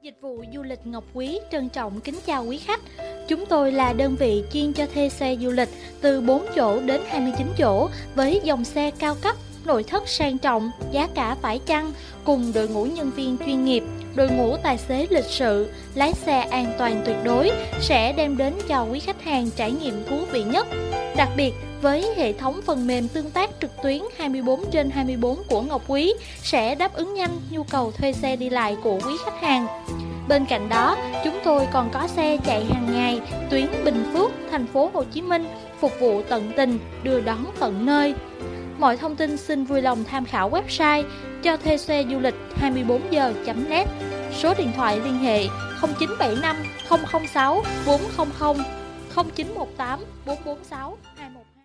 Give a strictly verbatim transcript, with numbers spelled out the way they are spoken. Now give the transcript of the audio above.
Dịch vụ du lịch Ngọc Quý trân trọng kính chào quý khách. Chúng tôi là đơn vị chuyên cho thuê xe du lịch từ bốn chỗ đến hai mươi chín chỗ với dòng xe cao cấp, nội thất sang trọng, giá cả phải chăng, cùng đội ngũ nhân viên chuyên nghiệp, đội ngũ tài xế lịch sự, lái xe an toàn tuyệt đối sẽ đem đến cho quý khách hàng trải nghiệm thú vị nhất. Đặc biệt, với hệ thống phần mềm tương tác trực tuyến hai mươi bốn trên hai mươi bốn của Ngọc Quý sẽ đáp ứng nhanh nhu cầu thuê xe đi lại của quý khách hàng. Bên cạnh đó, chúng tôi còn có xe chạy hàng ngày, tuyến Bình Phước, thành phố Hồ Chí Minh, phục vụ tận tình, đưa đón tận nơi. Mọi thông tin xin vui lòng tham khảo website cho thuê xe du lịch hai mươi bốn giờ chấm net. Số điện thoại liên hệ không chín bảy năm không không sáu bốn không không, không chín một tám bốn bốn sáu.